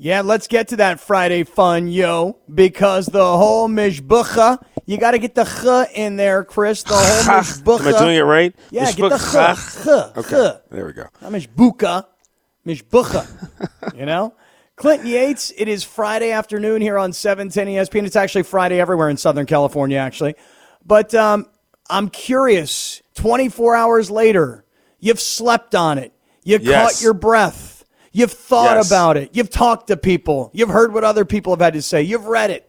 Yeah, let's get to that Friday fun, yo, because the whole mishbucha, you got to get the ch in there, Chris. The whole mishbucha. Am I doing it right? Yeah, get the ch. Okay, there we go. Not mishbucha, mishbucha, you know? Clinton Yates, it is Friday afternoon here on 710 ESPN. It's actually Friday everywhere in Southern California, actually. But I'm curious, 24 hours later, you've slept on it. You caught your breath. You've thought about it. You've talked to people. You've heard what other people have had to say. You've read it.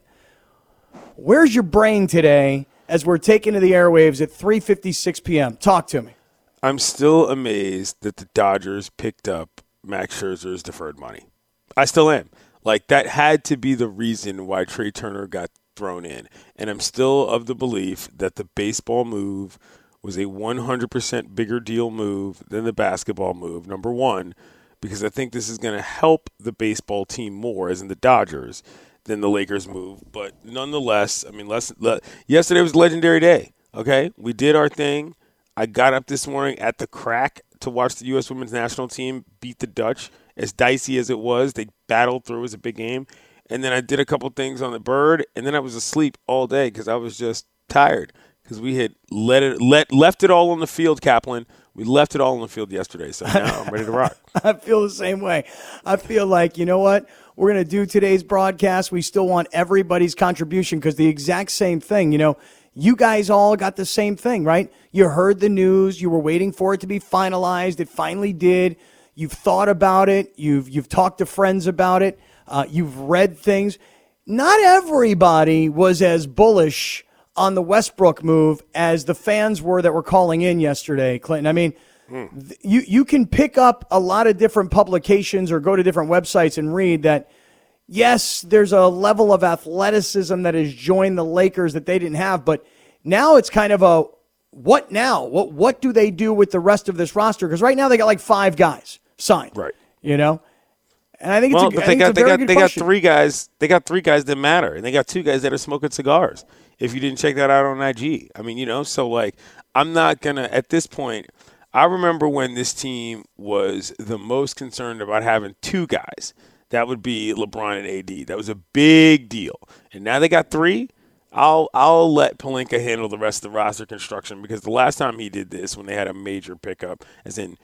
Where's your brain today as we're taking to the airwaves at 3:56 p.m.? Talk to me. I'm still amazed that the Dodgers picked up Max Scherzer's deferred money. I still am. Like, that had to be the reason why Trey Turner got thrown in. And I'm still of the belief that the baseball move was a 100% bigger deal move than the basketball move, number one, because I think this is going to help the baseball team more, as in the Dodgers, than the Lakers move. But nonetheless, I mean, yesterday was a legendary day, okay? We did our thing. I got up this morning at the crack to watch the U.S. women's national team beat the Dutch. As dicey as it was, they battled through. It was a big game. And then I did a couple things on the bird, and then I was asleep all day because I was just tired because we had left it all on the field, Kaplan. We left it all on the field yesterday, so now I'm ready to rock. I feel the same way. I feel like, you know what? We're going to do today's broadcast. We still want everybody's contribution because the exact same thing, you know, you guys all got the same thing, right? You heard the news. You were waiting for it to be finalized. It finally did. You've thought about it. You've talked to friends about it. You've read things. Not everybody was as bullish on the Westbrook move as the fans were that were calling in yesterday, Clinton. I mean, you can pick up a lot of different publications or go to different websites and read that, yes, there's a level of athleticism that has joined the Lakers that they didn't have, but now it's kind of a what now? What do they do with the rest of this roster? Because right now they got like 5 guys signed, right? You know, and I think they got 3 guys. They got 3 guys that matter, and they got 2 guys that are smoking cigars. If you didn't check that out on IG, I mean, you know, so like I'm not gonna at this point. I remember when this team was the most concerned about having 2 guys. That would be LeBron and AD. That was a big deal. And now they got 3. I'll let Pelinka handle the rest of the roster construction because the last time he did this, when they had a major pickup, as in,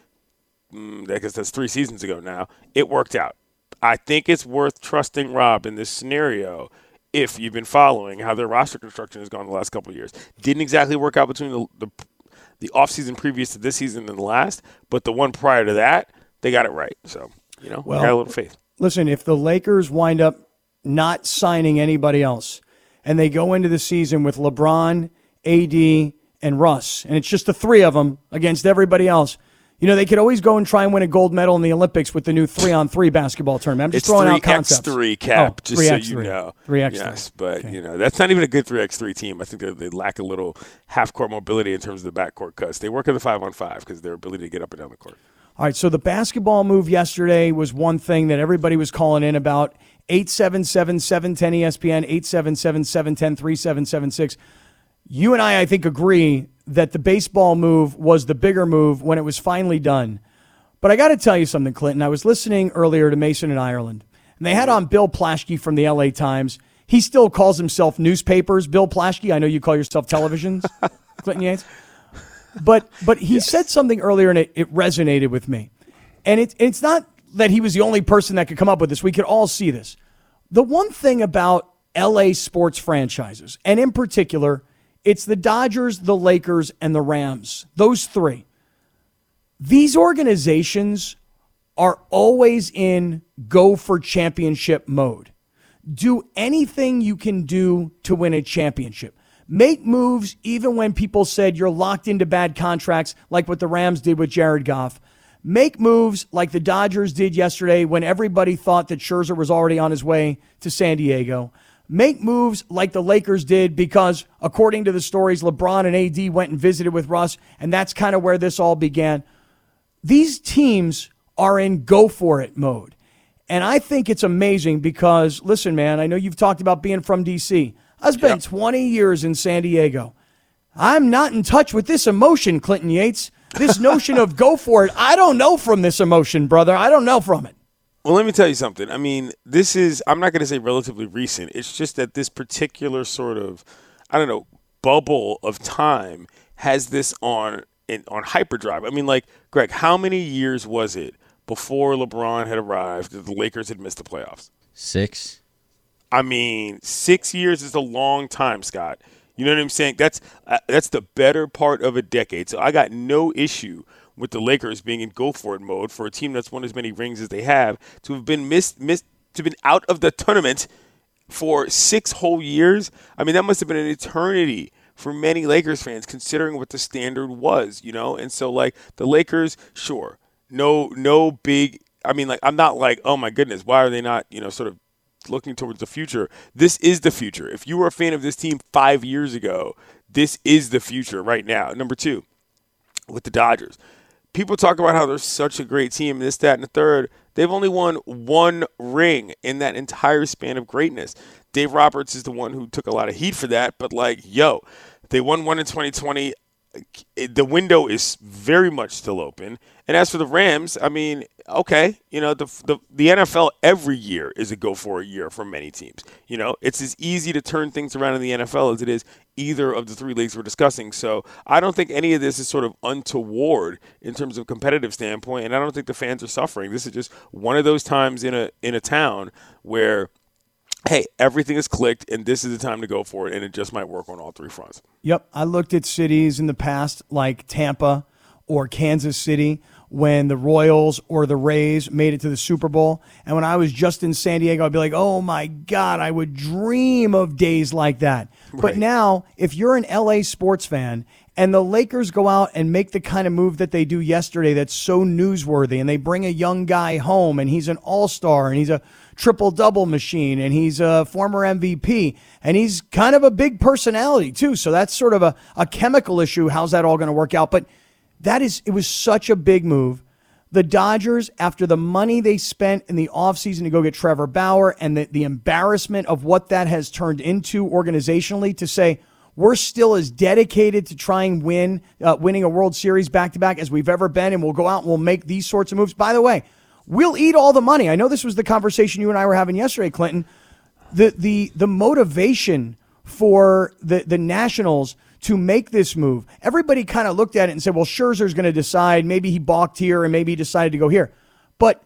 I guess that's 3 seasons ago now, it worked out. I think it's worth trusting Rob in this scenario if you've been following how their roster construction has gone the last couple of years. Didn't exactly work out between the offseason previous to this season and the last, but the one prior to that, they got it right. So, you know, got a little faith. Listen, if the Lakers wind up not signing anybody else and they go into the season with LeBron, AD, and Russ, and it's just the 3 of them against everybody else, you know, they could always go and try and win a gold medal in the Olympics with the new 3-on-3 basketball tournament. I'm just throwing out concepts. 3x3 Cap, just 3x3. So you know. 3x3. Yes, but, you know, that's not even a good 3x3 team. I think they lack a little half-court mobility in terms of the backcourt cuts. They work in the 5-on-5 because their ability to get up and down the court. All right, so the basketball move yesterday was one thing that everybody was calling in about. 877-710-ESPN, 877-710-3776. You and I think, agree that the baseball move was the bigger move when it was finally done. But I got to tell you something, Clinton. I was listening earlier to Mason in Ireland, and they had on Bill Plaschke from the L.A. Times. He still calls himself newspapers, Bill Plaschke. I know you call yourself televisions, Clinton Yates. But he said something earlier, and it resonated with me. And it's not that he was the only person that could come up with this. We could all see this. The one thing about L.A. sports franchises, and in particular, it's the Dodgers, the Lakers, and the Rams. Those 3. These organizations are always in go for championship mode. Do anything you can do to win a championship. Make moves even when people said you're locked into bad contracts, like what the Rams did with Jared Goff. Make moves like the Dodgers did yesterday when everybody thought that Scherzer was already on his way to San Diego. Make moves like the Lakers did because, according to the stories, LeBron and AD went and visited with Russ, and that's kind of where this all began. These teams are in go-for-it mode. And I think it's amazing because, listen, man, I know you've talked about being from D.C. I spent 20 years in San Diego. I'm not in touch with this emotion, Clinton Yates. This notion of go for it, I don't know from this emotion, brother. I don't know from it. Well, let me tell you something. I mean, I'm not going to say relatively recent. It's just that this particular sort of, I don't know, bubble of time has this on hyperdrive. I mean, like, Greg, how many years was it before LeBron had arrived that the Lakers had missed the playoffs? 6. I mean, 6 years is a long time, Scott. You know what I'm saying? That's the better part of a decade. So I got no issue with the Lakers being in go-for-it mode for a team that's won as many rings as they have to have been been out of the tournament for 6 whole years. I mean, that must have been an eternity for many Lakers fans, considering what the standard was, you know? And so, like, the Lakers, sure, no big – I mean, like, I'm not like, oh, my goodness, why are they not, you know, sort of looking towards the future? This is the future. If you were a fan of this team 5 years ago, this is the future right now. Number 2, with the Dodgers. People talk about how they're such a great team, this, that, and the third. They've only won 1 ring in that entire span of greatness. Dave Roberts is the one who took a lot of heat for that, but, like, yo, they won 1 in 2020. The window is very much still open. And as for the Rams, I mean, okay, you know, the NFL every year is a go-for-it year for many teams. You know, it's as easy to turn things around in the NFL as it is either of the 3 leagues we're discussing. So I don't think any of this is sort of untoward in terms of competitive standpoint, and I don't think the fans are suffering. This is just one of those times in a town where, hey, everything is clicked, and this is the time to go for it, and it just might work on all 3 fronts. Yep. I looked at cities in the past like Tampa or Kansas City when the Royals or the Rays made it to the Super Bowl. And when I was just in San Diego, I'd be like, oh, my God, I would dream of days like that. Right. But now, if you're an LA sports fan and the Lakers go out and make the kind of move that they do yesterday that's so newsworthy, and they bring a young guy home, and he's an all-star, and he's a triple-double machine, and he's a former MVP, and he's kind of a big personality too. So that's sort of a chemical issue. How's that all going to work out? But it was such a big move. The Dodgers, after the money they spent in the offseason to go get Trevor Bauer and the embarrassment of what that has turned into organizationally, to say we're still as dedicated to trying winning a World Series back-to-back as we've ever been, and we'll go out and we'll make these sorts of moves. By the way, we'll eat all the money. I know this was the conversation you and I were having yesterday, Clinton. The motivation for the Nationals to make this move, everybody kind of looked at it and said, well, Scherzer's going to decide. Maybe he balked here and maybe he decided to go here. But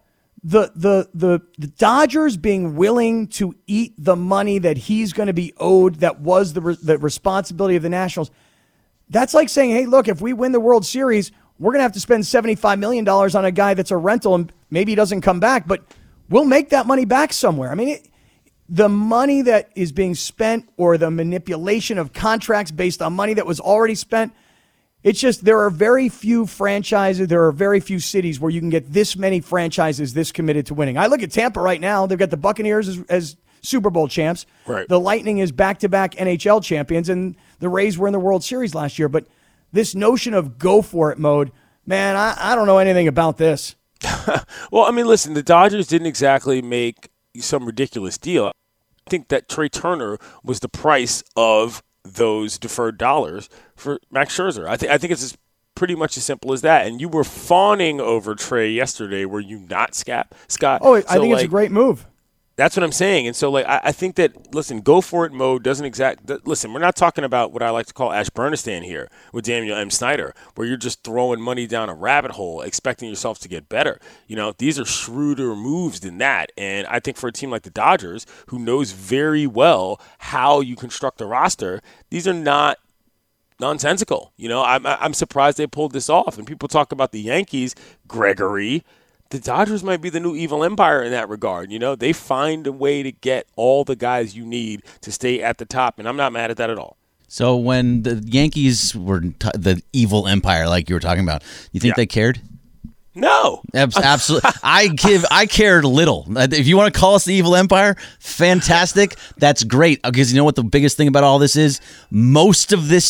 the Dodgers being willing to eat the money that he's going to be owed, that was the responsibility of the Nationals, that's like saying, hey, look, if we win the World Series, we're going to have to spend $75 million on a guy that's a rental and maybe he doesn't come back, but we'll make that money back somewhere. I mean, the money that is being spent, or the manipulation of contracts based on money that was already spent, it's just there are very few franchises, there are very few cities where you can get this many franchises this committed to winning. I look at Tampa right now. They've got the Buccaneers as Super Bowl champs. Right. The Lightning is back-to-back NHL champions, and the Rays were in the World Series last year. But this notion of go-for-it mode, man, I don't know anything about this. Well, I mean, listen, the Dodgers didn't exactly make some ridiculous deal. I think that Trey Turner was the price of those deferred dollars for Max Scherzer. I think it's pretty much as simple as that. And you were fawning over Trey yesterday, were you not, Scott? Oh, I think it's a great move. That's what I'm saying. And so, like, I think that, listen, go-for-it mode doesn't listen, we're not talking about what I like to call Ashburnistan here with Daniel M. Snyder, where you're just throwing money down a rabbit hole expecting yourself to get better. You know, these are shrewder moves than that. And I think for a team like the Dodgers, who knows very well how you construct a roster, these are not nonsensical. You know, I'm surprised they pulled this off. And people talk about the Yankees, Gregory. The Dodgers might be the new evil empire in that regard. You know, they find a way to get all the guys you need to stay at the top, and I'm not mad at that at all. So when the Yankees were the evil empire, like you were talking about, you think they cared? No. Absolutely. I cared little. If you want to call us the evil empire, fantastic. That's great. Because you know what the biggest thing about all this is? Most of this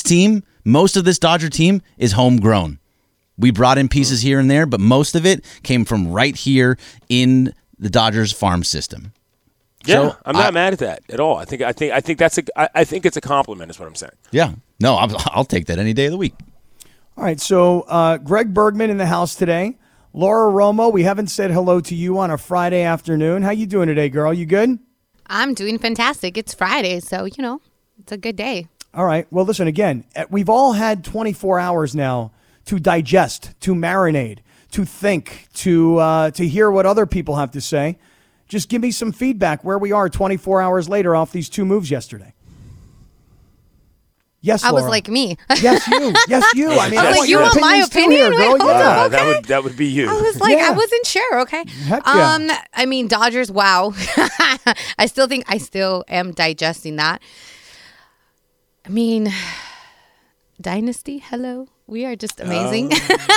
Dodger team is homegrown. We brought in pieces here and there, but most of it came from right here in the Dodgers farm system. Yeah, so I'm not mad at that at all. I think it's a compliment, is what I'm saying. Yeah, no, I'll take that any day of the week. All right, so Greg Bergman in the house today. Laura Romo, we haven't said hello to you on a Friday afternoon. How you doing today, girl? You good? I'm doing fantastic. It's Friday, so, it's a good day. All right. Well, listen, again, we've all had 24 hours now to digest, to marinate, to think, to hear what other people have to say. Just give me some feedback where we are 24 hours later off these two moves yesterday. Yes, I Laura. was like me. Yes, you. Yes, you. I mean, I was like, you want my opinion? Here, girl. Wait, hold Yeah. on. Okay. That would be you. I was like, Yeah. I wasn't sure. Okay. Heck yeah. I mean, Dodgers. Wow. I still am digesting that. I mean, Dynasty. Hello. We are just amazing.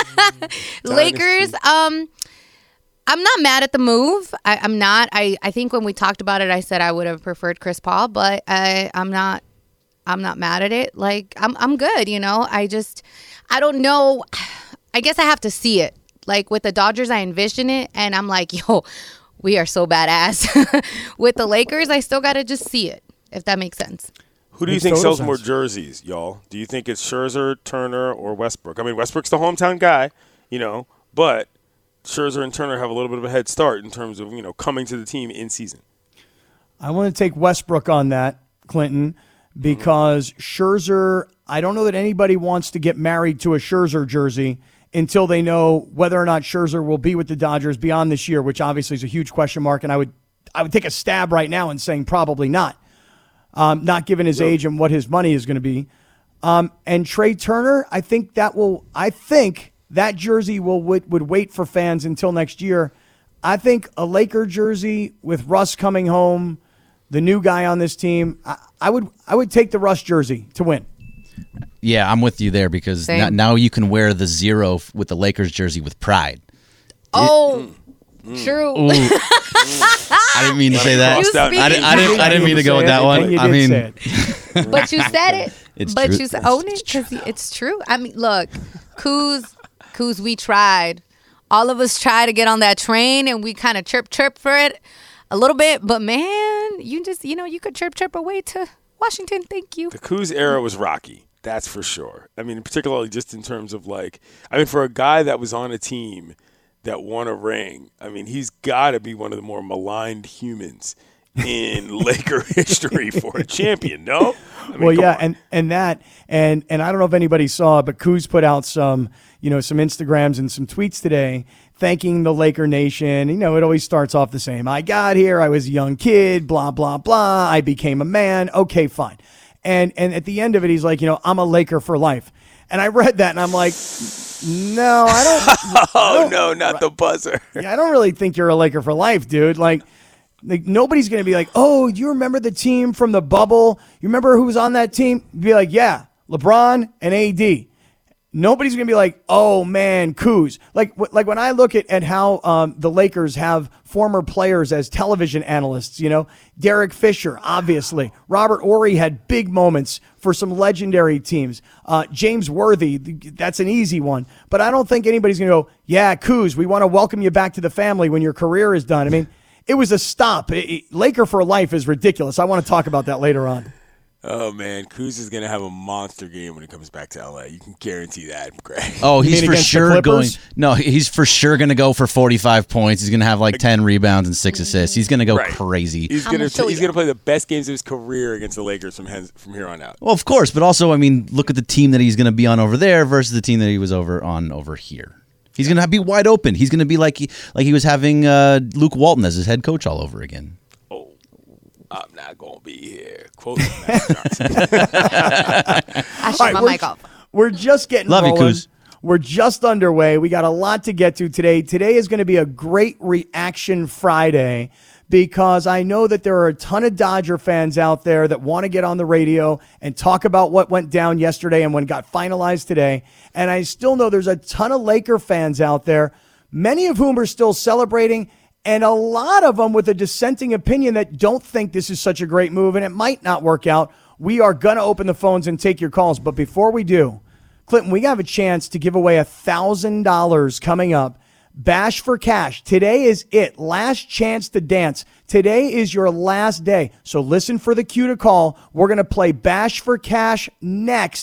Lakers. I'm not mad at the move. I'm not. I think when we talked about it, I said I would have preferred Chris Paul, but I'm not mad at it. Like, I'm good, I don't know. I guess I have to see it. Like, with the Dodgers, I envision it, and I'm like, yo, we are so badass. With the Lakers, I still got to just see it, if that makes sense. Who do you think sells more jerseys, y'all? Do you think it's Scherzer, Turner, or Westbrook? I mean, Westbrook's the hometown guy, but Scherzer and Turner have a little bit of a head start in terms of, coming to the team in season. I want to take Westbrook on that, Clinton, because Scherzer, I don't know that anybody wants to get married to a Scherzer jersey until they know whether or not Scherzer will be with the Dodgers beyond this year, which obviously is a huge question mark. And I would take a stab right now in saying probably not. Not given his age and what his money is going to be. And Trey Turner, I think that jersey would wait for fans until next year. I think a Laker jersey with Russ coming home, the new guy on this team, I would take the Russ jersey to win. Yeah, I'm with you there because now you can wear the 0 with the Lakers jersey with pride. Oh, true. I didn't mean to say that. I didn't mean to go with that one. I mean, but you said it. It's but true. you own it because it's true. I mean, look, Kuz, we tried. All of us tried to get on that train, and we kind of chirp for it a little bit. But man, you just you could chirp away to Washington. Thank you. The Kuz era was rocky. That's for sure. I mean, particularly just in terms of for a guy that was on a team that won a ring, I mean, he's got to be one of the more maligned humans in Laker history for a champion, no? I mean, and I don't know if anybody saw it, but Kuz put out some Instagrams and some tweets today thanking the Laker Nation. It always starts off the same. I got here, I was a young kid, blah, blah, blah. I became a man. Okay, fine. And at the end of it, he's like, I'm a Laker for life. And I read that, and I'm like, no, I don't. Oh, no, not the buzzer. I don't really think you're a Laker for life, dude. Like nobody's going to be like, oh, do you remember the team from the bubble? You remember who was on that team? You'd be like, yeah, LeBron and AD. Nobody's going to be like, oh, man, Kuz. Like when I look at how the Lakers have former players as television analysts, Derek Fisher, obviously. Robert Horry had big moments for some legendary teams. James Worthy, that's an easy one. But I don't think anybody's going to go, yeah, Kuz, we want to welcome you back to the family when your career is done. I mean, it was a stop. Laker for life is ridiculous. I want to talk about that later on. Oh, man, Kuz is going to have a monster game when he comes back to L.A. You can guarantee that, Greg. Oh, he's for sure going. No, he's for sure going to go for 45 points. He's going to have 10 rebounds and 6 assists. He's going to go crazy. He's going to play the best games of his career against the Lakers from here on out. Well, of course, but also, I mean, look at the team that he's going to be on over there versus the team that he was over here. He's going to be wide open. He's going to be like he was having Luke Walton as his head coach all over again. I'm not going to be here. Quote Matt Johnson. I shut my mic off. We're just getting rolling. Love you, Kuz. We're just underway. We got a lot to get to today. Today is going to be a great reaction Friday because I know that there are a ton of Dodger fans out there that want to get on the radio and talk about what went down yesterday and when it got finalized today. And I still know there's a ton of Laker fans out there, many of whom are still celebrating, and a lot of them with a dissenting opinion that don't think this is such a great move and it might not work out. We are going to open the phones and take your calls. But before we do, Clinton, we have a chance to give away $1,000 coming up. Bash for Cash. Today is it. Last chance to dance. Today is your last day. So listen for the cue to call. We're going to play Bash for Cash next.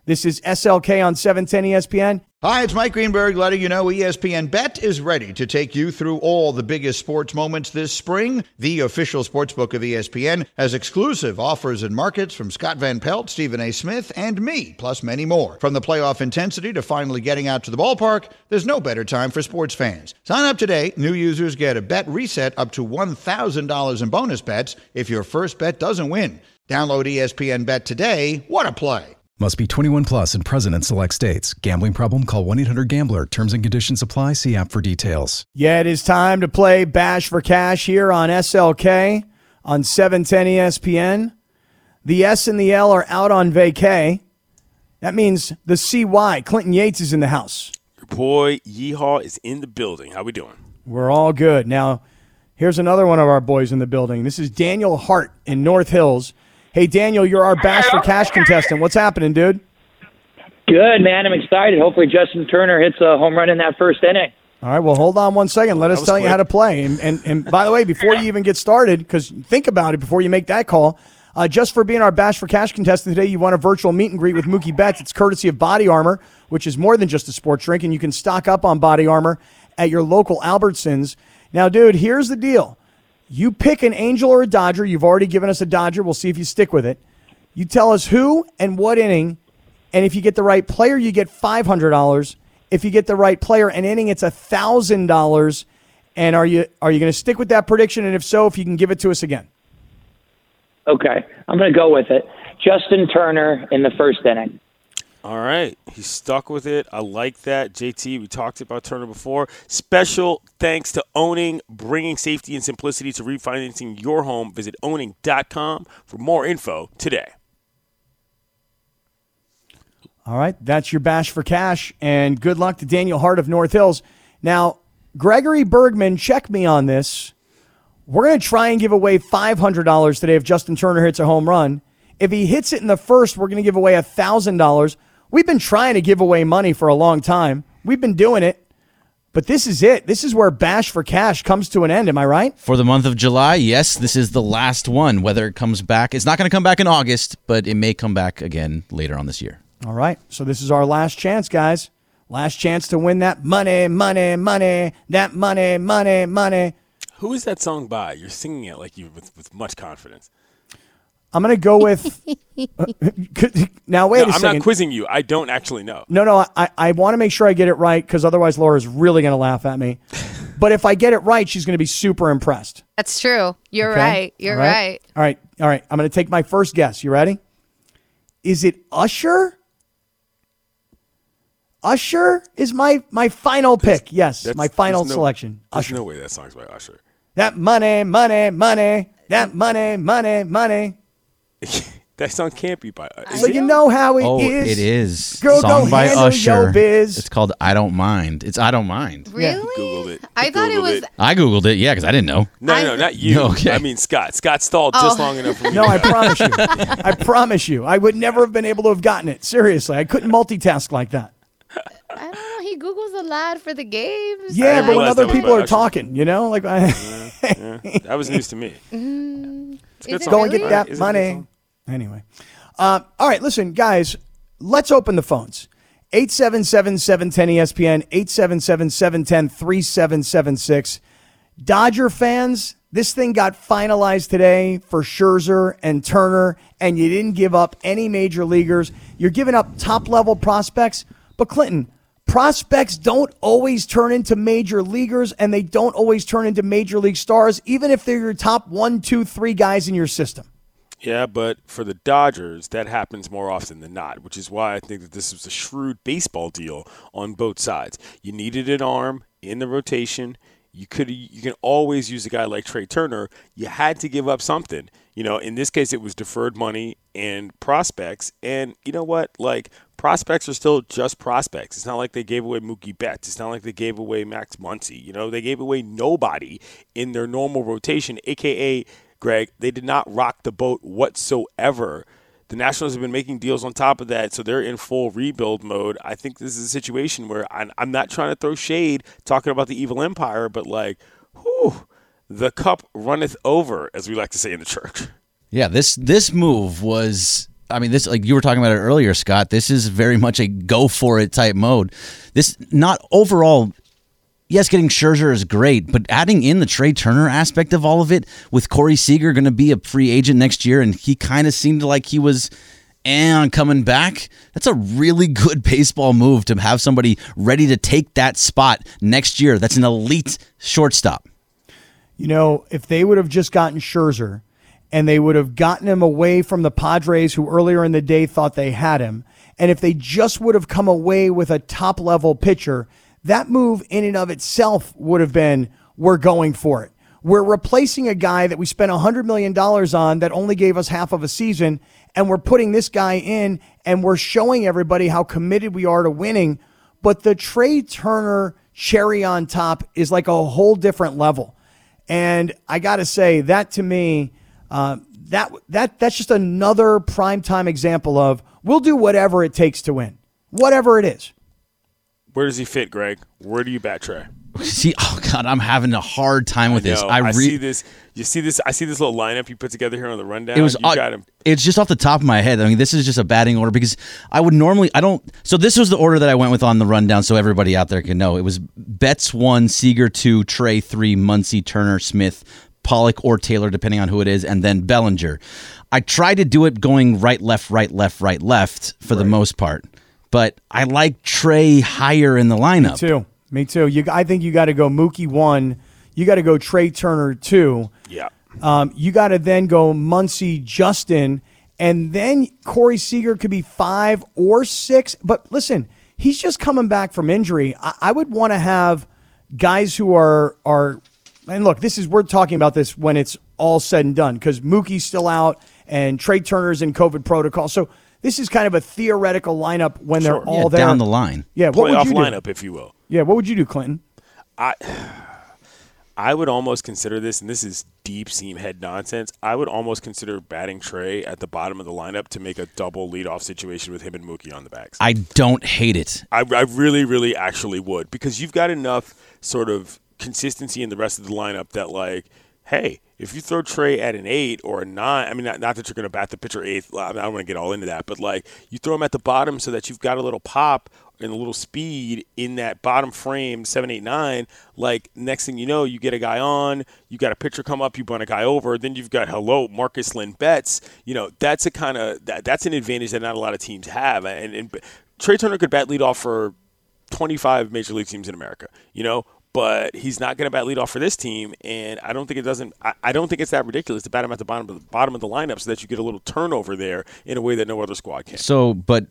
This is SLK on 710 ESPN. Hi, it's Mike Greenberg letting you know ESPN Bet is ready to take you through all the biggest sports moments this spring. The official sportsbook of ESPN has exclusive offers and markets from Scott Van Pelt, Stephen A. Smith, and me, plus many more. From the playoff intensity to finally getting out to the ballpark, there's no better time for sports fans. Sign up today. New users get a bet reset up to $1,000 in bonus bets if your first bet doesn't win. Download ESPN Bet today. What a play. Must be 21 plus and present in select states. Gambling problem? Call 1-800-GAMBLER. Terms and conditions apply. See app for details. Yeah, it is time to play Bash for Cash here on SLK on 710 ESPN. The S and the L are out on vacay. That means the CY, Clinton Yates, is in the house. Your boy Yeehaw is in the building. How we doing? We're all good. Now, here's another one of our boys in the building. This is Daniel Hart in North Hills. Hey, Daniel, you're our Bash for Cash contestant. What's happening, dude? Good, man. I'm excited. Hopefully Justin Turner hits a home run in that first inning. All right, well, hold on one second. Let us tell you how to play. And by the way, before you even get started, because think about it before you make that call, just for being our Bash for Cash contestant today, you want a virtual meet and greet with Mookie Betts. It's courtesy of Body Armor, which is more than just a sports drink, and you can stock up on Body Armor at your local Albertsons. Now, dude, here's the deal. You pick an Angel or a Dodger. You've already given us a Dodger. We'll see if you stick with it. You tell us who and what inning, and if you get the right player, you get $500. If you get the right player and inning, it's $1,000. And are you going to stick with that prediction? And if so, if you can give it to us again. Okay, I'm going to go with it. Justin Turner in the first inning. All right. He's stuck with it. I like that. JT, we talked about Turner before. Special thanks to Owning, bringing safety and simplicity to refinancing your home. Visit owning.com for more info today. All right. That's your Bash for Cash. And good luck to Daniel Hart of North Hills. Now, Gregory Bergman, check me on this. We're going to try and give away $500 today if Justin Turner hits a home run. If he hits it in the first, we're going to give away $1,000. We've been trying to give away money for a long time. We've been doing it. But this is it. This is where Bash for Cash comes to an end. Am I right? For the month of July, yes, this is the last one. Whether it comes back, it's not going to come back in August, but it may come back again later on this year. All right. So this is our last chance, guys. Last chance to win that money, money, money, that money, money, money. Who is that song by? You're singing it like you with much confidence. I'm going to go with now, wait a second. I'm not quizzing you. I don't actually know. No, I want to make sure I get it right because otherwise Laura's really going to laugh at me. But if I get it right, she's going to be super impressed. That's true. You're right. You're right. All right. I'm going to take my first guess. You ready? Is it Usher? Usher is my final pick. Yes, my final selection. There's Usher. no way that song's by Usher. That money, money, money. That money, money, money. That song can't be by Usher. So you know how it is. It is. Girl, Song go by handle Usher. your biz. It's called I Don't Mind. It's I Don't Mind. Really? Googled it. I thought it was. I Googled it, yeah, because I didn't know. No, not you. Okay. I mean Scott. Scott stalled just long enough for me. No, I promise you. I promise you. I would never have been able to have gotten it. Seriously, I couldn't multitask like that. I don't know. He Googles a lot for the games. Yeah, but when realized other that was people by are Usher. talking, like Yeah, that was news to me. It's a good Is it song. go and get really? that Is it a good money. song? Anyway. All right, listen, guys, let's open the phones. 877-710-ESPN, 877-710-3776. Dodger fans, this thing got finalized today for Scherzer and Turner, and you didn't give up any major leaguers. You're giving up top-level prospects. But, Clinton, prospects don't always turn into major leaguers, and they don't always turn into major league stars, even if they're your top 1, 2, 3 guys in your system. Yeah, but for the Dodgers, that happens more often than not, which is why I think that this was a shrewd baseball deal on both sides. You needed an arm in the rotation. You can always use a guy like Trey Turner. You had to give up something. In this case, it was deferred money and prospects. And you know what? Like, prospects are still just prospects. It's not like they gave away Mookie Betts. It's not like they gave away Max Muncy. They gave away nobody in their normal rotation, a.k.a., Greg, they did not rock the boat whatsoever. The Nationals have been making deals on top of that, so they're in full rebuild mode. I think this is a situation where I'm not trying to throw shade talking about the evil empire, but the cup runneth over, as we like to say in the church. Yeah, this move was I mean, this, like you were talking about it earlier, Scott, this is very much a go for it type mode. This, not overall, yes, getting Scherzer is great, but adding in the Trey Turner aspect of all of it, with Corey Seager going to be a free agent next year, and he kind of seemed like he was coming back, that's a really good baseball move to have somebody ready to take that spot next year. That's an elite shortstop. You know, if they would have just gotten Scherzer, and they would have gotten him away from the Padres, who earlier in the day thought they had him, and if they just would have come away with a top-level pitcher, that move in and of itself would have been, we're going for it. We're replacing a guy that we spent $100 million on that only gave us half of a season, and we're putting this guy in, and we're showing everybody how committed we are to winning. But the Trey Turner cherry on top is like a whole different level. And I got to say, that to me, that's just another primetime example of we'll do whatever it takes to win, whatever it is. Where does he fit, Greg? Where do you bat Trey? See, oh God, I'm having a hard time with this. I see this. You see this? I see this little lineup you put together here on the rundown. It was. You got him. It's just off the top of my head. I mean, this is just a batting order because I would normally. I don't. So this was the order that I went with on the rundown, so everybody out there can know. It was Betts 1, Seager 2, Trey 3, Muncy, Turner, Smith, Pollock or Taylor, depending on who it is, and then Bellinger. I tried to do it going right, left for the most part, but I like Trey higher in the lineup. Me too. I think you got to go Mookie 1. You got to go Trey Turner 2. Yeah. You got to then go Muncy, Justin, and then Corey Seager could be 5 or 6. But listen, he's just coming back from injury. I would want to have guys who are. And look, we're talking about this when it's all said and done because Mookie's still out and Trey Turner's in COVID protocol. So this is kind of a theoretical lineup when they're all there. Down the line. Yeah, what would you do? Lineup, if you will. Yeah, what would you do, Clinton? I would almost consider this, and this is deep seam head nonsense, I would almost consider batting Trey at the bottom of the lineup to make a double leadoff situation with him and Mookie on the backs. I don't hate it. I really, really actually would because you've got enough sort of consistency in the rest of the lineup that, like, hey, if you throw Trey at an 8 or a 9, I mean, not that you're going to bat the pitcher 8th. I don't want to get all into that, but, like, you throw him at the bottom so that you've got a little pop and a little speed in that bottom frame, 7, 8, 9. Like, next thing you know, you get a guy on, you got a pitcher come up, you run a guy over, then you've got, Marcus Lynn Betts. You know, that's an advantage that not a lot of teams have. And Trey Turner could bat leadoff for 25 major league teams in America, but he's not going to bat leadoff for this team, and I don't think it's that ridiculous to bat him at the bottom of the lineup so that you get a little turnover there in a way that no other squad can. So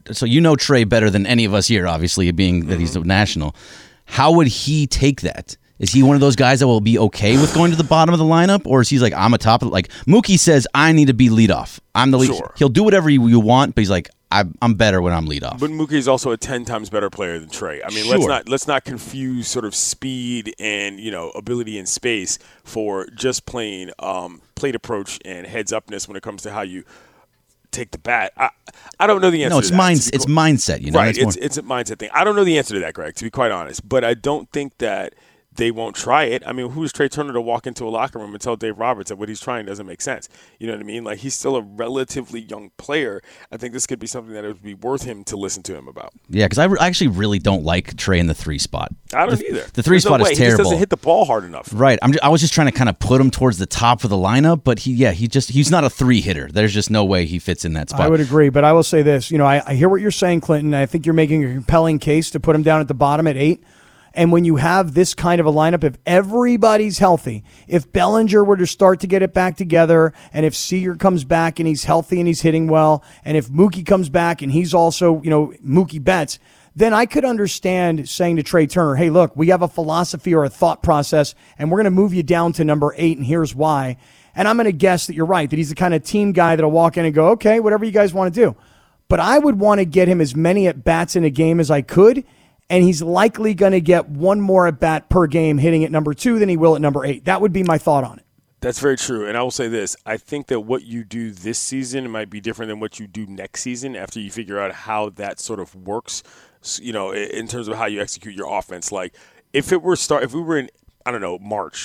Trey better than any of us here, obviously, being that he's a national. How would he take that? Is he one of those guys that will be okay with going to the bottom of the lineup, or is he like, I'm a top of it? Like Mookie says, I need to be leadoff. I'm the lead. Sure. He'll do whatever you want, but he's like, I'm better when I'm leadoff. But Mookie is also a 10 times better player than Trey. I mean, sure. let's not confuse sort of speed and ability in space for just playing plate approach and heads upness when it comes to how you take the bat. I don't know the answer. No, it's to that. It's mindset. Right, it's a mindset thing. I don't know the answer to that, Greg, to be quite honest. But I don't think that they won't try it. I mean, who's Trey Turner to walk into a locker room and tell Dave Roberts that what he's trying doesn't make sense? You know what I mean? Like, he's still a relatively young player. I think this could be something that it would be worth him to listen to him about. Yeah, because I actually really don't like Trey in the 3 spot. I don't either. The 3 spot is terrible. He just doesn't hit the ball hard enough. Right. I was just trying to kind of put him towards the top of the lineup, but he's not a 3 hitter. There's just no way he fits in that spot. I would agree, but I will say this. I hear what you're saying, Clinton. I think you're making a compelling case to put him down at the bottom at 8. And when you have this kind of a lineup, if everybody's healthy, if Bellinger were to start to get it back together, and if Seager comes back and he's healthy and he's hitting well, and if Mookie comes back and he's also, Mookie Betts, then I could understand saying to Trey Turner, hey, look, we have a philosophy or a thought process, and we're going to move you down to number 8, and here's why. And I'm going to guess that you're right, that he's the kind of team guy that'll walk in and go, okay, whatever you guys want to do. But I would want to get him as many at-bats in a game as I could, and he's likely going to get one more at-bat per game hitting at number 2 than he will at number 8. That would be my thought on it. That's very true. And I will say this. I think that what you do this season might be different than what you do next season after you figure out how that sort of works, in terms of how you execute your offense. Like, if we were in, I don't know, March,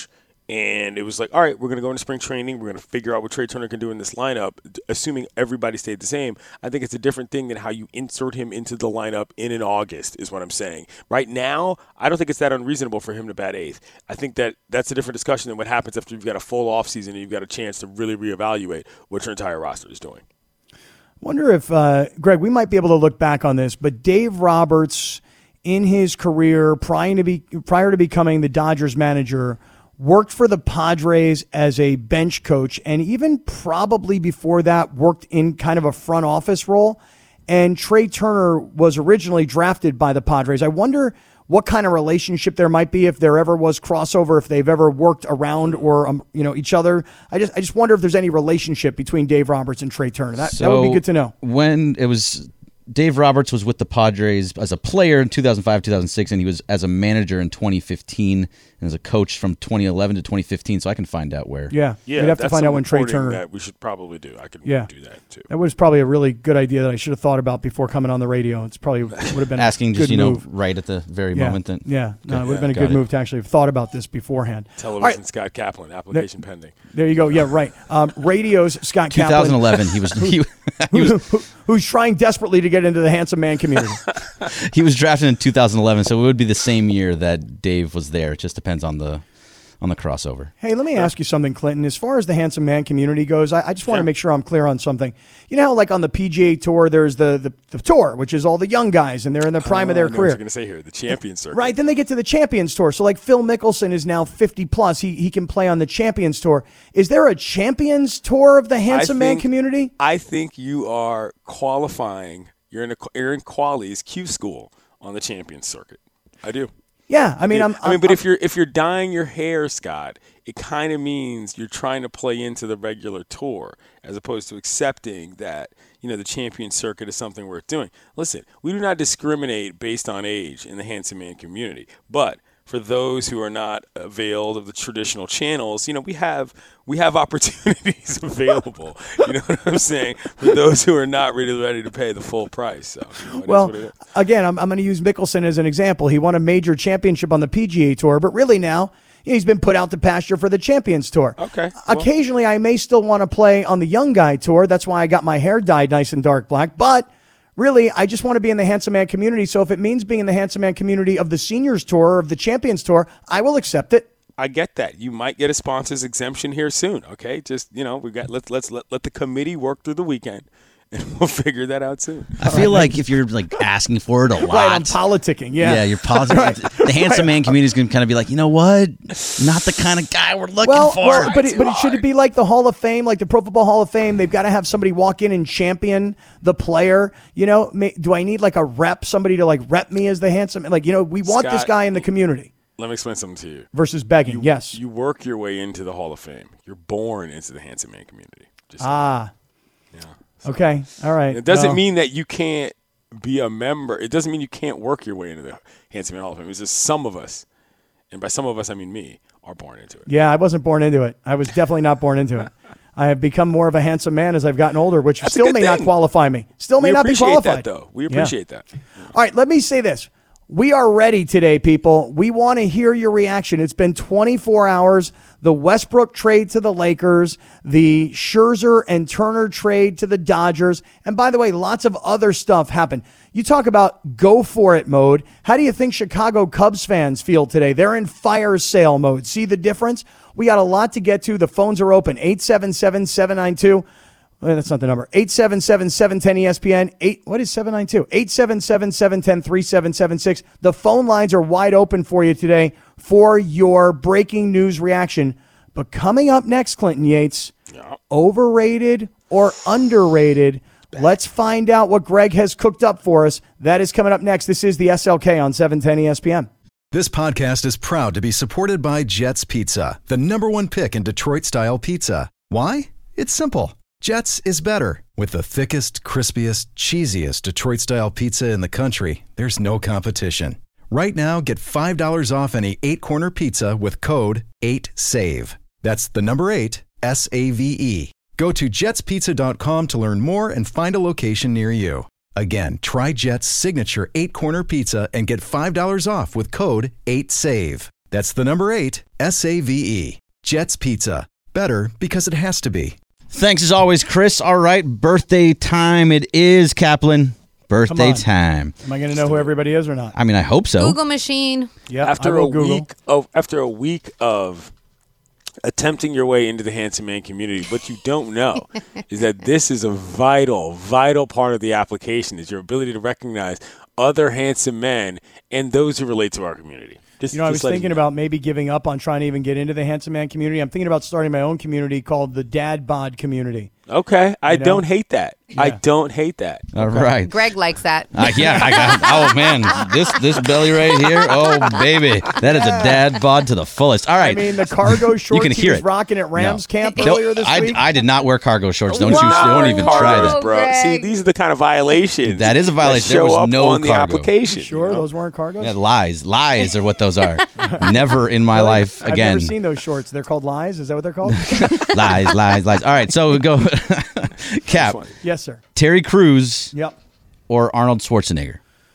And it was like, all right, we're going to go into spring training. We're going to figure out what Trey Turner can do in this lineup, assuming everybody stayed the same. I think it's a different thing than how you insert him into the lineup in August is what I'm saying. Right now, I don't think it's that unreasonable for him to bat eighth. I think that's a different discussion than what happens after you've got a full offseason and you've got a chance to really reevaluate what your entire roster is doing. Wonder if, Greg, we might be able to look back on this, but Dave Roberts, in his career, prior to becoming the Dodgers manager, worked for the Padres as a bench coach, and even probably before that worked in kind of a front office role. And Trey Turner was originally drafted by the Padres. I wonder what kind of relationship there might be, if there ever was crossover, if they've ever worked around or each other. I just wonder if there's any relationship between Dave Roberts and Trey Turner. That would be good to know. When it was Dave Roberts was with the Padres as a player in 2005, 2006, and he was as a manager in 2015 and as a coach from 2011 to 2015, so I can find out where. Yeah. We'd have to find out when Trey Turner. That we should probably do. I could do that too. That was probably a really good idea that I should have thought about before coming on the radio. It's probably would have been asking a good move. Right at the very moment. It would have been a good move to actually have thought about this bebeforehand. Television Scott Kaplan, application pending. There you go. Yeah, right. Radio's Scott Kaplan. 2011, he was who's trying desperately to get into the handsome man community. He was drafted in 2011, so it would be the same year that Dave was there. It just depends on the crossover. Hey, let me ask you something, Clinton. As far as the handsome man community goes, I just want to make sure I'm clear on something. You know how, like on the PGA Tour, there's the tour, which is all the young guys, and they're in the prime of their career. What you're going to say here, the Champions Circuit. Right, then they get to the Champions Tour. So like Phil Mickelson is now 50 plus. He can play on the Champions Tour. Is there a Champions Tour of the handsome man community? I think you are qualifying. You're in Quali's Q school on the Champions Circuit. I do. Yeah, I mean, but if you're dyeing your hair, Scott, it kind of means you're trying to play into the regular tour as opposed to accepting that the Champion Circuit is something worth doing. Listen, we do not discriminate based on age in the handsome man community, but for those who are not availed of the traditional channels, we have opportunities available. You know what I'm saying? For those who are not really ready to pay the full price. So, again, I'm going to use Mickelson as an example. He won a major championship on the PGA Tour, but really now he's been put out to pasture for the Champions Tour. Okay. Occasionally, I may still want to play on the Young Guy Tour. That's why I got my hair dyed nice and dark black, but really, I just want to be in the handsome man community. So if it means being in the handsome man community of the Seniors Tour or of the Champions Tour, I will accept it. I get that. You might get a sponsor's exemption here soon. Okay, just let's let the committee work through the weekend, and we'll figure that out soon. I feel like if you're asking for it a lot, right? I'm politicking. Yeah, you're politicking. Right. The handsome man community is going to kind of be like, you know what? Not the kind of guy we're looking for. But should it be like the Hall of Fame, like the Pro Football Hall of Fame? They've got to have somebody walk in and champion the player. Do I need like a rep, somebody to like rep me as the handsome? Like, we want Scott, this guy in the community. Let me explain something to you. Versus begging, yes. You work your way into the Hall of Fame. You're born into the handsome man community. Yeah. So, okay. All right. It doesn't mean that you can't be a member. It doesn't mean you can't work your way into the handsome man Hall of Fame. It's just some of us, and by some of us I mean me, are born into it. Yeah, I wasn't born into it. I was definitely not born into it. I have become more of a handsome man as I've gotten older, which still may not qualify me. Still may not be qualified. We appreciate that. All right, let me say this. We are ready today, people. We want to hear your reaction. It's been 24 hours. The Westbrook trade to the Lakers, the Scherzer and Turner trade to the Dodgers. And by the way, lots of other stuff happened. You talk about go for it mode. How do you think Chicago Cubs fans feel today? They're in fire sale mode. See the difference? We got a lot to get to. The phones are open. 877-792. Well, that's not the number. 877-710-ESPN. What is 792? 877-710-3776. The phone lines are wide open for you today for your breaking news reaction. But coming up next, Clinton Yates, overrated or underrated? Let's find out what Greg has cooked up for us. That is coming up next. This is the SLK on 710 ESPN. This podcast is proud to be supported by Jets Pizza, the #1 pick in Detroit-style pizza. Why? It's simple. Jets is better. With the thickest, crispiest, cheesiest Detroit-style pizza in the country, there's no competition. Right now, get $5 off any 8-corner pizza with code 8SAVE. That's the number 8, SAVE. Go to jetspizza.com to learn more and find a location near you. Again, try Jet's signature 8-corner pizza and get $5 off with code 8SAVE. That's the number 8, SAVE. Jets Pizza. Better because it has to be. Thanks as always, Chris. All right, birthday time it is, Kaplan. Birthday time. Am I going to know who everybody is or not? I mean, I hope so. Google machine. Yeah. After a week of attempting your way into the handsome man community, what you don't know is that this is a vital part of the application, is your ability to recognize other handsome men and those who relate to our community. I was thinking about maybe giving up on trying to even get into the handsome man community. I'm thinking about starting my own community called the Dad Bod community. Okay, I don't hate that. Yeah. I don't hate that. All right. Greg likes that. Yeah, I got. Oh man, this belly right here. Oh baby, that is a dad bod to the fullest. All right. I mean, the cargo shorts you can hear he was it. rocking at Rams camp No, earlier this week. I did not wear cargo shorts. Don't even Cargos, try that. bro. Greg. See, these are the kind of violations. That is a violation. That There show was up no on the cargo. application. Sure, those weren't cargos? Yeah, lies are what those are. Never in my life I've again. never seen those shorts. They're called lies? Is that what they're called? lies. All right, so go. Cap, Yes, sir. Terry Crews Yep. or Arnold Schwarzenegger?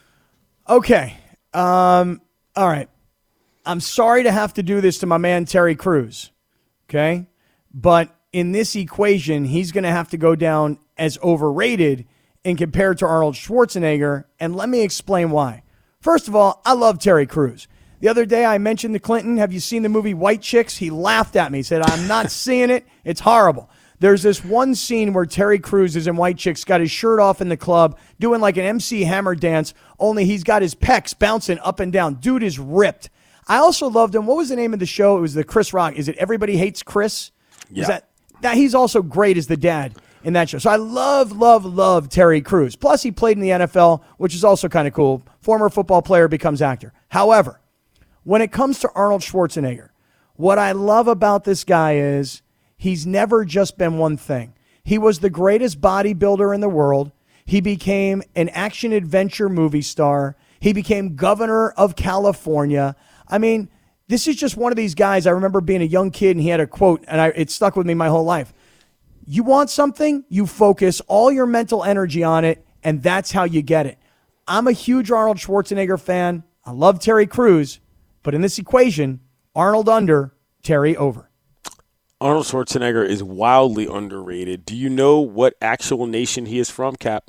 Okay. All right. I'm sorry to have to do this to my man Terry Crews. Okay? But in this equation, he's going to have to go down as overrated in compared to Arnold Schwarzenegger, and let me explain why. First of all, I love Terry Crews. The other day I mentioned to Clinton, have you seen the movie White Chicks? He laughed at me. He said, I'm not seeing it. It's horrible. There's this one scene where Terry Crews is in White Chicks, got his shirt off in the club, doing like an MC Hammer dance, only he's got his pecs bouncing up and down. Dude is ripped. I also loved him. What was the name of the show? It was the Chris Rock. Is it Everybody Hates Chris? Yeah. Is that he's also great as the dad in that show. So I love Terry Crews. Plus he played in the NFL, which is also kind of cool. Former football player becomes actor. However, when it comes to Arnold Schwarzenegger, what I love about this guy is he's never just been one thing. He was the greatest bodybuilder in the world. He became an action-adventure movie star. He became governor of California. I mean, this is just one of these guys. I remember being a young kid, and he had a quote, and it stuck with me my whole life. You want something, you focus all your mental energy on it, and that's how you get it. I'm a huge Arnold Schwarzenegger fan. I love Terry Crews. But in this equation, Arnold under, Terry over. Arnold Schwarzenegger is wildly underrated. Do you know what actual nation he is from, Cap?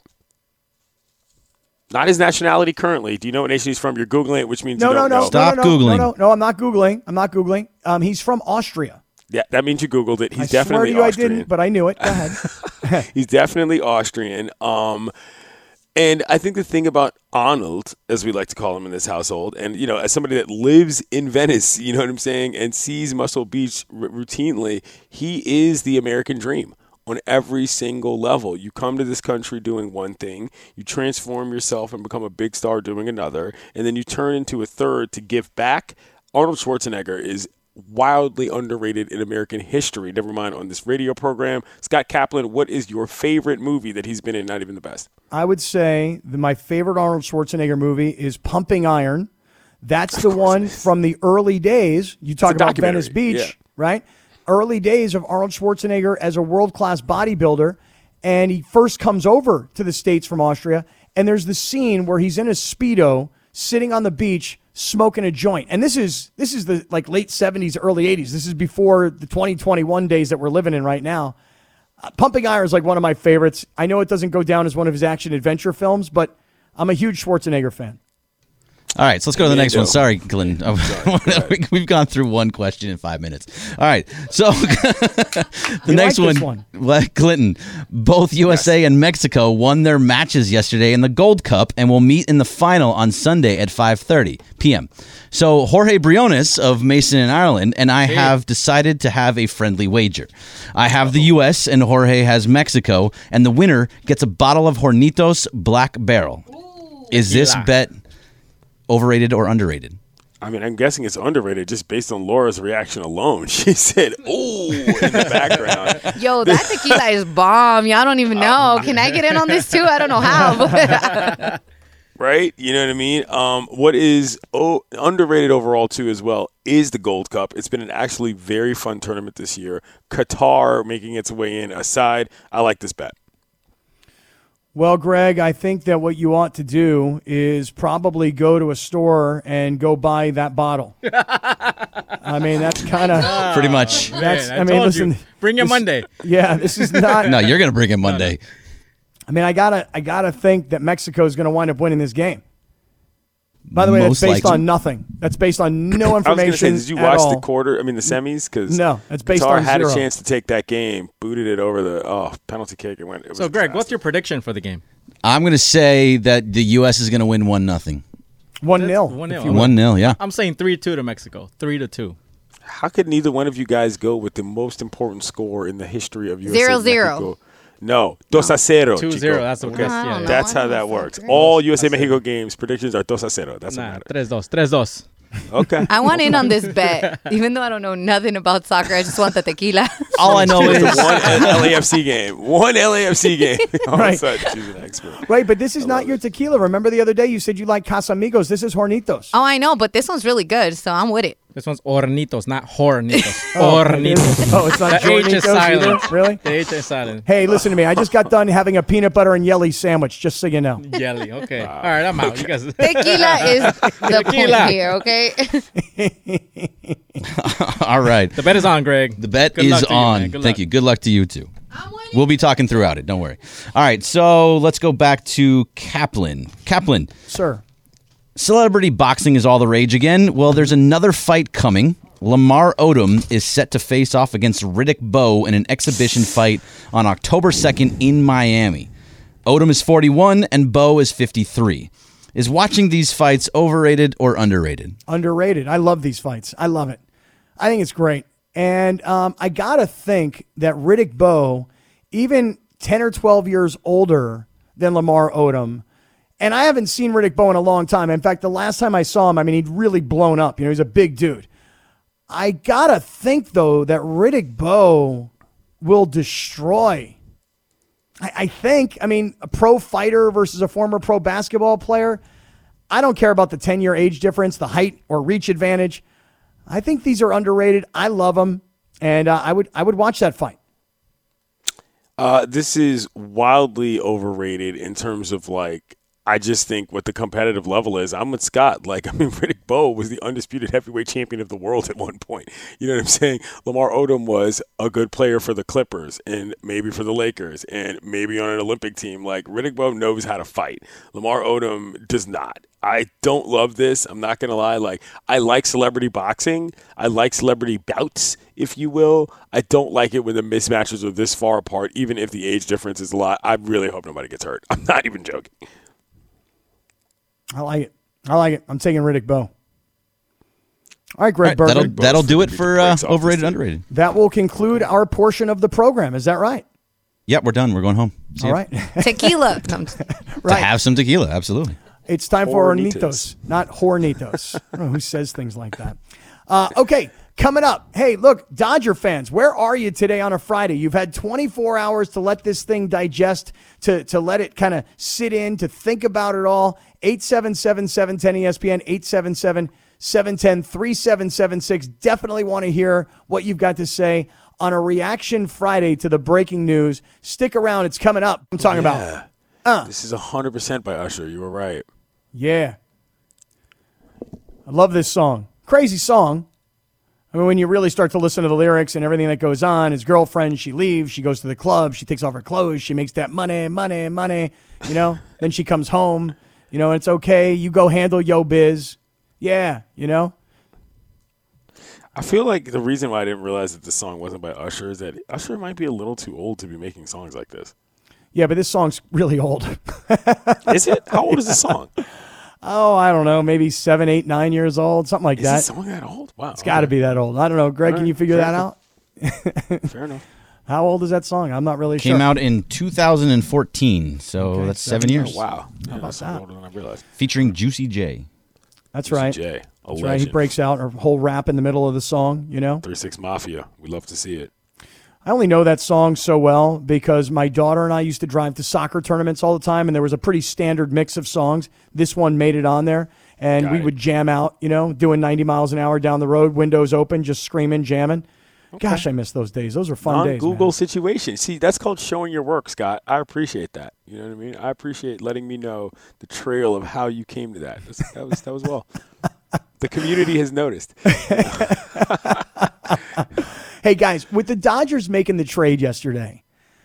Not his nationality currently. Do you know what nation he's from? You're Googling it, which means you don't know. Stop Googling. No, I'm not Googling. He's from Austria. Yeah, that means you Googled it. He's I definitely swear to you Austrian. I didn't, but I knew it. Go ahead. He's definitely Austrian. And I think the thing about Arnold, as we like to call him in this household, and, you know, as somebody that lives in Venice, you know what I'm saying, and sees Muscle Beach routinely, he is the American dream on every single level. You come to this country doing one thing, you transform yourself and become a big star doing another, and then you turn into a third to give back. Arnold Schwarzenegger is wildly underrated in American history, never mind on this radio program. Scott Kaplan, what is your favorite movie that he's been in, not even the best? I would say that my favorite Arnold Schwarzenegger movie is Pumping Iron. That's the one from the early days. You talk about Venice Beach, right? Early days of Arnold Schwarzenegger as a world-class bodybuilder, and he first comes over to the States from Austria, and there's the scene where he's in a Speedo sitting on the beach smoking a joint. And this is the like late 70s, early 80s. This is before the 2021 days that we're living in right now. Pumping Iron is like one of my favorites. I know it doesn't go down as one of his action-adventure films, but I'm a huge Schwarzenegger fan. All right, so let's go to the next one. Sorry, Glenn. We've gone through one question in 5 minutes. All right, so the next one. Clinton, both USA and Mexico won their matches yesterday in the Gold Cup and will meet in the final on Sunday at 5:30 p.m. So Jorge Briones of Mason and Ireland and I have decided to have a friendly wager. I have the U.S. and Jorge has Mexico, and the winner gets a bottle of Hornitos Black Barrel. Is this bet overrated or underrated? I mean, I'm guessing it's underrated just based on Laura's reaction alone. She said, "Ooh," in the background. Yo, that tequila is bomb. Y'all don't even know. Can I get in on this too? I don't know how. Right? You know what I mean? What is underrated overall, too, as well, is the Gold Cup. It's been an actually very fun tournament this year. Qatar making its way in aside, I like this bet. Well, Greg, I think that what you ought to do is probably go to a store and go buy that bottle. I mean, that's kind of Pretty much. That's. Man, I mean, told listen. you. Bring him Monday. Yeah, this is not. No, you're going to bring him Monday. I mean, I gotta think that Mexico is going to wind up winning this game. By the way, that's Most based likely. on nothing. That's based on no I was going to information. say, did you at watch all. the semis? Because No, it's based Qatar on had zero. a chance to take that game, booted it over the penalty kick. It was So, a Greg, what's disaster. your prediction for the game? I'm going to say that the U.S. is going to win 1-0. 1-0. 1-0. if you will. 1-0, yeah. I'm saying 3-2 to Mexico. 3-2. How could neither one of you guys go with the most important score in the history of USA 0-0. Mexico? No, 2-0. 2-0. Chico. That's the Okay? best. I Yeah, don't know. That's I how don't that know if works. that's All USA Mexico games predictions are 2-0. That's what Nah, matters. 3-2. 3-2. Okay. I want in on this bet, even though I don't know nothing about soccer. I just want the tequila. All I know It's is one LAFC game. One LAFC game. All Right. of a sudden, she's an expert. Right, but this is not your tequila. Remember the other day you said you like Casamigos. This is Hornitos. Oh, I know, but this one's really good, so I'm with it. This one's Hornitos, not Hornitos. Hornitos. Oh, it's not The H is Hornitos either? silent. Really? The H is silent. Hey, listen to me. I just got done having a peanut butter and jelly sandwich, just so you know. Jelly. Okay. All right, I'm out. You guys. Tequila is the Tequila. point here, okay? all right. The bet is on, Greg. The bet Good is luck to you, on. man. Good Thank luck. you. Good luck to you, too. We'll be talking throughout it. Don't worry. All right, so let's go back to Kaplan. Kaplan, Sir. celebrity boxing is all the rage again. Well, there's another fight coming. Lamar Odom is set to face off against Riddick Bowe in an exhibition fight on October 2nd in Miami. Odom is 41 and Bowe is 53. Is watching these fights overrated or underrated? Underrated. I love these fights. I love it. I think it's great. And I got to think that Riddick Bowe, even 10 or 12 years older than Lamar Odom, and I haven't seen Riddick Bowe in a long time. In fact, the last time I saw him, I mean, he'd really blown up. You know, he's a big dude. I got to think, though, that Riddick Bowe will destroy. I think, I mean, a pro fighter versus a former pro basketball player, I don't care about the 10-year age difference, the height or reach advantage. I think these are underrated. I love them, and I would watch that fight. This is wildly overrated in terms of I just think what the competitive level is. I'm with Scott. Riddick Bowe was the undisputed heavyweight champion of the world at one point. You know what I'm saying? Lamar Odom was a good player for the Clippers and maybe for the Lakers and maybe on an Olympic team. Riddick Bowe knows how to fight. Lamar Odom does not. I don't love this. I'm not going to lie. I like celebrity boxing. I like celebrity bouts, if you will. I don't like it when the mismatches are this far apart, even if the age difference is a lot. I really hope nobody gets hurt. I'm not even joking. I like it. I'm taking Riddick Bowe. All right, Greg Berger. That'll do it for breaks off overrated, this underrated. That will conclude our portion of the program. Is that right? Yep, we're done. We're going home. See All ya. right. Tequila. No, I'm just- To Right. have some tequila, absolutely. It's time for Hornitos. Hornitos, not Hornitos. I don't know who says things like that. Okay, coming up. Hey, look, Dodger fans, where are you today on a Friday? You've had 24 hours to let this thing digest, to let it kind of sit in, to think about it all. 877-710-ESPN, 877-710-3776. Definitely want to hear what you've got to say on a Reaction Friday to the breaking news. Stick around. It's coming up. I'm talking about. This is 100% by Usher. You were right. Yeah. I love this song. Crazy song. I mean, when you really start to listen to the lyrics and everything that goes on, his girlfriend, she leaves, she goes to the club, she takes off her clothes, she makes that money, you know, then she comes home, you know, and it's okay. You go handle yo biz. Yeah, you know. I feel like the reason why I didn't realize that this song wasn't by Usher is that Usher might be a little too old to be making songs like this. Yeah, but this song's really old. Is it? How old is this song? Oh, I don't know, maybe 7, 8, 9 years old, something like Is that. this song that old? Wow. It's got to be that old. I don't know. Greg, All can right, you figure fair that enough. out? Fair enough. How old is that song? I'm not really Came sure. out in 2014, so Okay, that's 7 7 years. Oh, wow. Yeah, about that's that? older than I realized. Featuring Juicy J. That's right. Jay, a That's right. He legend. breaks out a whole rap in the middle of the song, you know? 3-6 Mafia. We love to see it. I only know that song so well because my daughter and I used to drive to soccer tournaments all the time, and there was a pretty standard mix of songs. This one made it on there, and Got we it. would jam out, you know, doing 90 miles an hour down the road, windows open, just screaming, jamming. Gosh, I miss those days. Those are fun days. Non-Google Man. situation. See, that's called showing your work, Scott. I appreciate that. You know what I mean? I appreciate letting me know the trail of how you came to that. That was well. The community has noticed. Hey, guys, with the Dodgers making the trade yesterday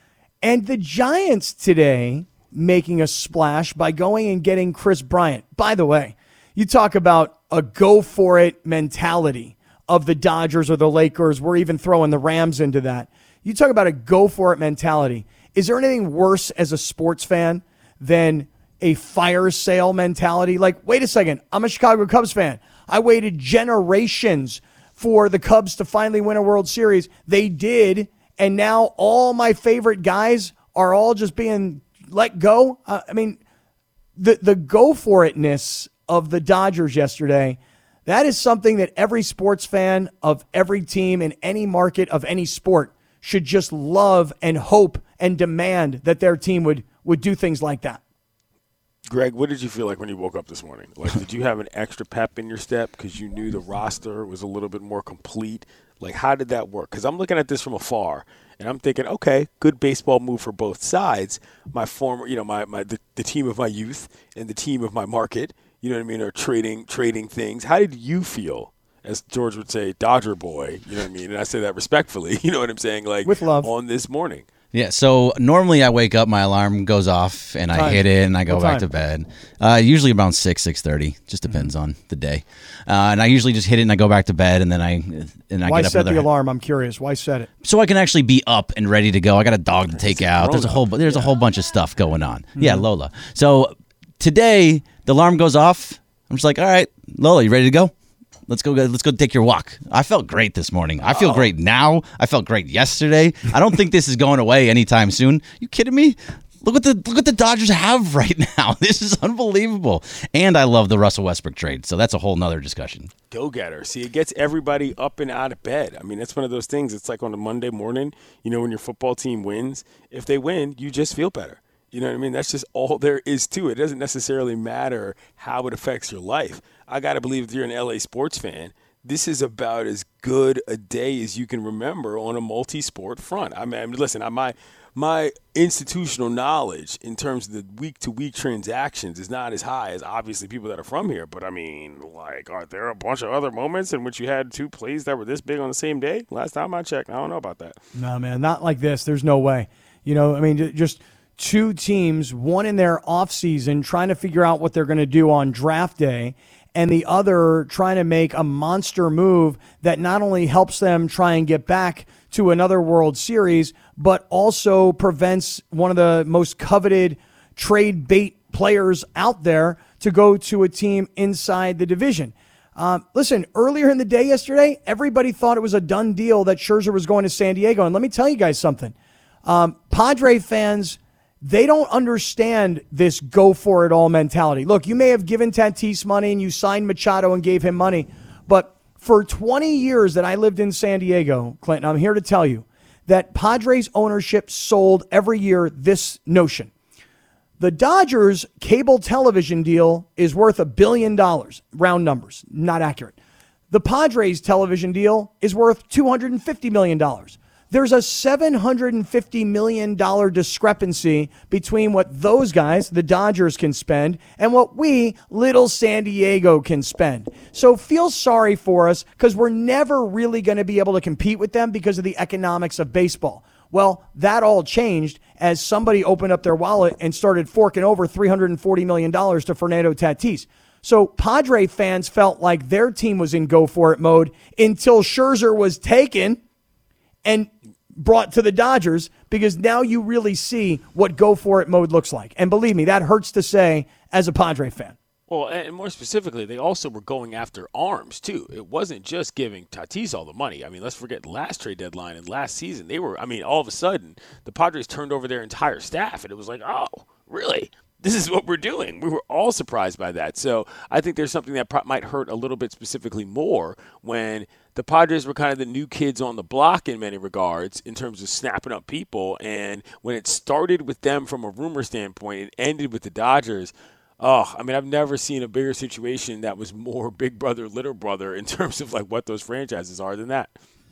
and the Giants today making a splash by going and getting Chris Bryant. By the way, you talk about a go-for-it mentality of the Dodgers or the Lakers. We're even throwing the Rams into that. You talk about a go-for-it mentality. Is there anything worse as a sports fan than a fire sale mentality? Like, wait a second, I'm a Chicago Cubs fan. I waited generations for the Cubs to finally win a World Series. They did, and now all my favorite guys are all just being let go. I mean, the go-for-itness of the Dodgers yesterday, that is something that every sports fan of every team in any market of any sport should just love and hope and demand that their team would do things like that. Greg, what did you feel like when you woke up this morning? Like, did you have an extra pep in your step because you knew the roster was a little bit more complete? Like, how did that work? Because I'm looking at this from afar, and I'm thinking, okay, good baseball move for both sides. My former, the team of my youth and the team of my market, you know what I mean, are trading things. How did you feel, as George would say, Dodger boy, you know what I mean? And I say that respectfully, you know what I'm saying? Like, with love. On this morning. Yeah, so normally I wake up, my alarm goes off, and I hit it, and I go back to bed. Usually around 6:30, just depends on the day. And I usually just hit it, and I go back to bed, and then I Why get up. set the alarm? I'm curious. Why set it? So I can actually be up and ready to go. I got a dog to take out. There's a whole bunch of stuff going on. Mm-hmm. Yeah, Lola. So today the alarm goes off. I'm just like, all right, Lola, you ready to go? Let's go take your walk. I felt great this morning. I feel great now. I felt great yesterday. I don't think this is going away anytime soon. You kidding me? Look what the Dodgers have right now. This is unbelievable. And I love the Russell Westbrook trade. So that's a whole nother discussion. Go getter. See, it gets everybody up and out of bed. I mean, that's one of those things. It's like on a Monday morning, when your football team wins, if they win, you just feel better. You know what I mean? That's just all there is to it. It doesn't necessarily matter how it affects your life. I got to believe if you're an LA sports fan, this is about as good a day as you can remember on a multi-sport front. I mean listen, my institutional knowledge in terms of the week-to-week transactions is not as high as obviously people that are from here. But, I mean, like, are there a bunch of other moments in which you had two plays that were this big on the same day? Last time I checked, I don't know about that. No, man, not like this. There's no way. Just two teams, one in their offseason trying to figure out what they're going to do on draft day, and the other trying to make a monster move that not only helps them try and get back to another World Series, but also prevents one of the most coveted trade bait players out there to go to a team inside the division. Listen, earlier in the day yesterday, everybody thought it was a done deal that Scherzer was going to San Diego. And let me tell you guys something. Padre fans, they don't understand this go-for-it-all mentality. Look, you may have given Tatis money and you signed Machado and gave him money, but for 20 years that I lived in San Diego, Clinton, I'm here to tell you that Padres ownership sold every year this notion. The Dodgers cable television deal is worth $1 billion, round numbers, not accurate. The Padres television deal is worth $250 million. There's a $750 million discrepancy between what those guys, the Dodgers, can spend and what we, little San Diego, can spend. So feel sorry for us because we're never really going to be able to compete with them because of the economics of baseball. Well, that all changed as somebody opened up their wallet and started forking over $340 million to Fernando Tatis. So Padre fans felt like their team was in go-for-it mode until Scherzer was taken and brought to the Dodgers, because now you really see what go-for-it mode looks like. And believe me, that hurts to say as a Padre fan. Well, and more specifically, they also were going after arms, too. It wasn't just giving Tatis all the money. I mean, let's forget last trade deadline and last season. They were, all of a sudden, the Padres turned over their entire staff, and it was like, oh, really? This is what we're doing. We were all surprised by that. So I think there's something that might hurt a little bit specifically more when the Padres were kind of the new kids on the block in many regards in terms of snapping up people. And when it started with them from a rumor standpoint, it ended with the Dodgers. I've never seen a bigger situation that was more big brother, little brother in terms of like what those franchises are than that.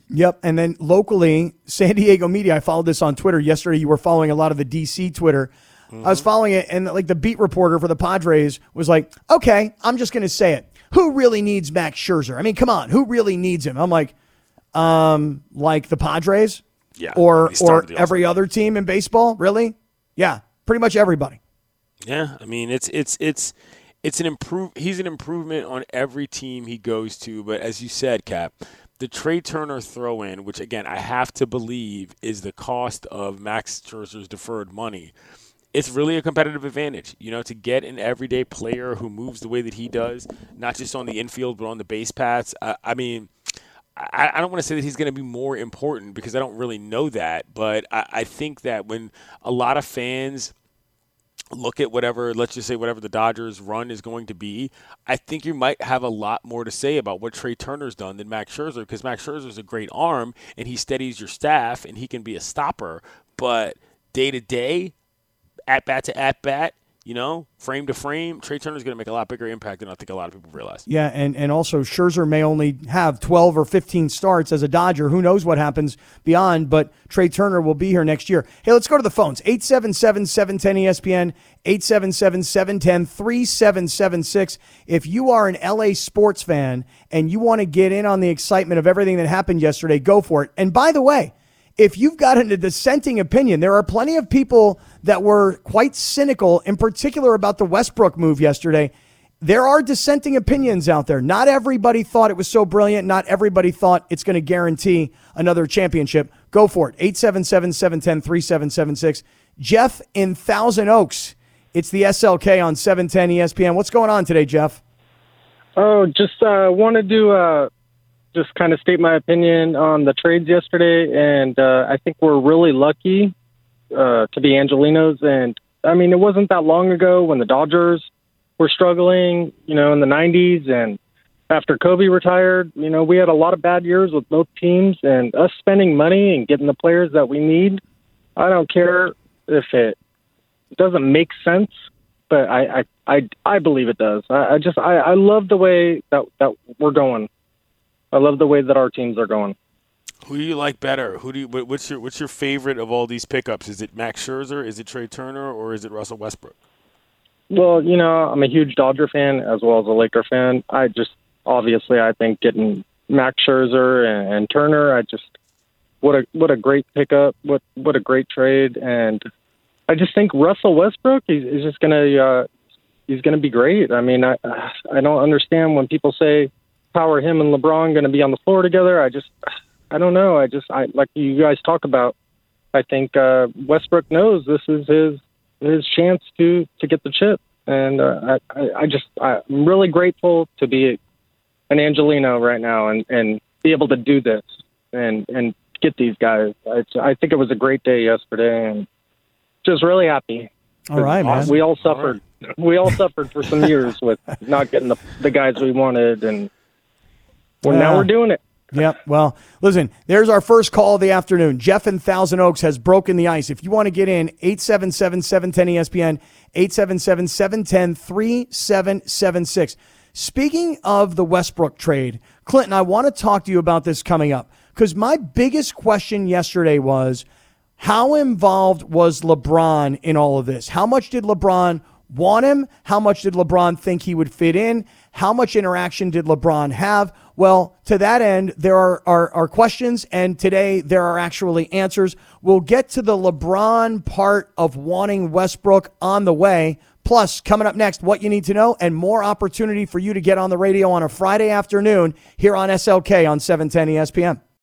Yep. And then locally, San Diego media, I followed this on Twitter. Yesterday, you were following a lot of the DC Twitter. I was following it, and like the beat reporter for the Padres was like, okay, I'm just going to say it. Who really needs Max Scherzer? I mean, come on. Who really needs him? I'm like the Padres? Yeah. Or every other team in baseball? Really? Yeah. Pretty much everybody. Yeah. I mean, it's he's an improvement on every team he goes to. But as you said, Cap, the Trey Turner throw-in, which, again, I have to believe is the cost of Max Scherzer's deferred money, it's really a competitive advantage, to get an everyday player who moves the way that he does, not just on the infield but on the base paths. I don't want to say that he's going to be more important because I don't really know that, but I think that when a lot of fans look at whatever the Dodgers run is going to be, I think you might have a lot more to say about what Trey Turner's done than Max Scherzer, because Max Scherzer's a great arm and he steadies your staff and he can be a stopper, but day to day, at bat to at bat, frame to frame, Trey Turner's going to make a lot bigger impact than I think a lot of people realize. Yeah, and also Scherzer may only have 12 or 15 starts as a Dodger. Who knows what happens beyond, but Trey Turner will be here next year. Hey, let's go to the phones. 877-710-ESPN, 877-710-3776. If you are an LA sports fan and you want to get in on the excitement of everything that happened yesterday, go for it. And by the way, if you've got a dissenting opinion, there are plenty of people that were quite cynical, in particular about the Westbrook move yesterday. There are dissenting opinions out there. Not everybody thought it was so brilliant. Not everybody thought it's going to guarantee another championship. Go for it. 877-710-3776. Jeff in Thousand Oaks. It's the SLK on 710 ESPN. What's going on today, Jeff? Oh, just wanted to just kind of state my opinion on the trades yesterday, and I think we're really lucky to be Angelinos. And, I mean, it wasn't that long ago when the Dodgers were struggling, in the 90s, and after Kobe retired, we had a lot of bad years with both teams, and us spending money and getting the players that we need, I don't care if it doesn't make sense, but I believe it does. I love the way that we're going. I love the way that our teams are going. Who do you like better? What's your favorite of all these pickups? Is it Max Scherzer? Is it Trey Turner? Or is it Russell Westbrook? Well, I'm a huge Dodger fan as well as a Laker fan. I think getting Max Scherzer and Turner, what a great pickup. What a great trade. And I just think Russell Westbrook is just gonna be great. I mean, I don't understand when people say, how are him and LeBron going to be on the floor together? I don't know. I like you guys talk about, I think Westbrook knows this is his chance to get the chip. And I'm really grateful to be an Angelino right now and be able to do this and get these guys. I think it was a great day yesterday and just really happy. All right, man. We all suffered. Right. We all suffered for some years with not getting the guys we wanted, and now we're doing it. Yep. Well, listen, there's our first call of the afternoon. Jeff in Thousand Oaks has broken the ice. If you want to get in, 877-710-ESPN, 877-710-3776. Speaking of the Westbrook trade, Clinton, I want to talk to you about this coming up because my biggest question yesterday was, how involved was LeBron in all of this? How much did LeBron want him? How much did LeBron think he would fit in? How much interaction did LeBron have? Well, to that end, there are questions, and today there are actually answers. We'll get to the LeBron part of wanting Westbrook on the way. Plus, coming up next, what you need to know and more opportunity for you to get on the radio on a Friday afternoon here on SLK on 710 ESPN.